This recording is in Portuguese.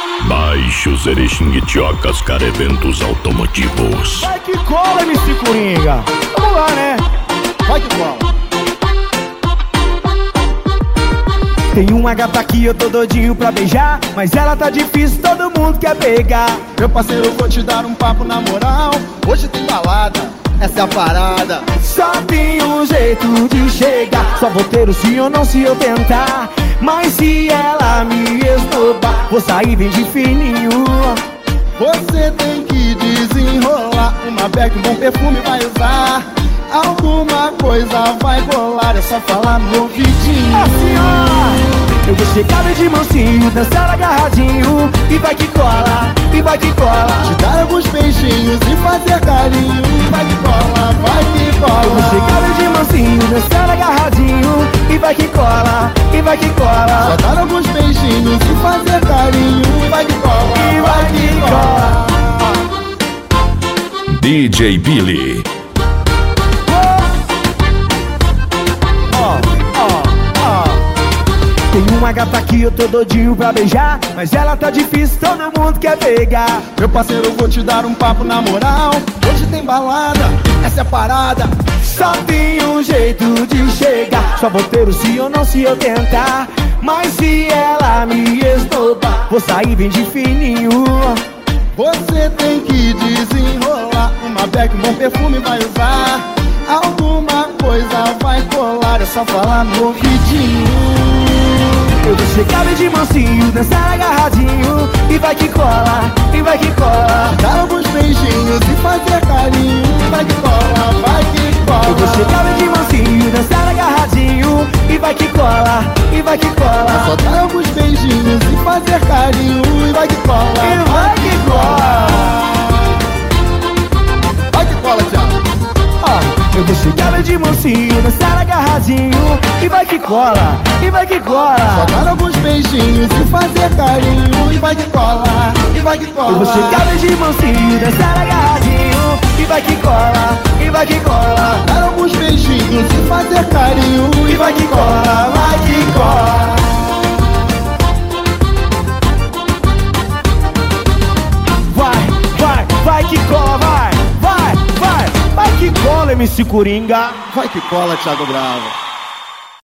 Baixos Erechim-Itiocas para eventos automotivos. Vai que cola, MC Coringa. Vamos lá, né? Vai que cola. Tem uma gata aqui, eu tô doidinho pra beijar, mas ela tá difícil, todo mundo quer pegar. Meu parceiro, eu vou te dar um papo na moral. Hoje tem balada, essa é a parada. Só tem um jeito de chegar, só vou ter o sim ou não se eu tentar. Mas se ela me esnobar, vou sair bem de fininho. Você tem que desenrolar, uma bag, um bom perfume vai usar. Alguma coisa vai rolar, é só falar no ouvidinho. Assim, ó, eu vou chegar bem de mansinho, dançar agarradinho. E vai que cola, e vai que cola. Te dar alguns beijinhos e fazer carinho. E vai que cola, vai que cola. Eu vou chegar bem de mansinho, dançar agarradinho. E vai que cola, e vai que cola. Só dar alguns beijinhos e fazer carinho. E vai que cola, e vai que cola. DJ Billy. Tem uma gata aqui, eu tô doidinho pra beijar, mas ela tá difícil, todo mundo quer pegar. Meu parceiro, eu vou te dar um papo na moral. Hoje tem balada, essa é a parada. Só tem um jeito de chegar, só vou ter o sim ou não se eu tentar. Mas se ela me esnobar, vou sair bem de fininho. Você tem que desenrolar, uma bag, um bom perfume vai usar. Alguma coisa vai colar, é só falar no ouvidinho. Eu vou chegar bem de mansinho, dançar agarradinho. E vai que cola, e vai que cola. Dar alguns beijinhos e fazer carinho. E vai que cola, vai que cola. Eu vou chegar bem de mansinho, dançar agarradinho. E vai que cola, e vai que cola. Só dar alguns beijinhos e fazer carinho. E vai que cola, e vai que cola. Vai que cola, Thiago. Eu vou chegar bem de mansinho, dançar agarradinho. E vai que cola, e vai que cola. Só dar alguns beijinhos e fazer carinho. E vai que cola, e vai que cola. Eu vou chegar bem de mansinho, dançar agarradinho. E vai que cola, e vai que cola. Dar alguns beijinhos e fazer carinho. E vai que cola, vai que cola. Vai que cola, vai que cola, MC Coringa. Vai que cola, Thiago Bravo.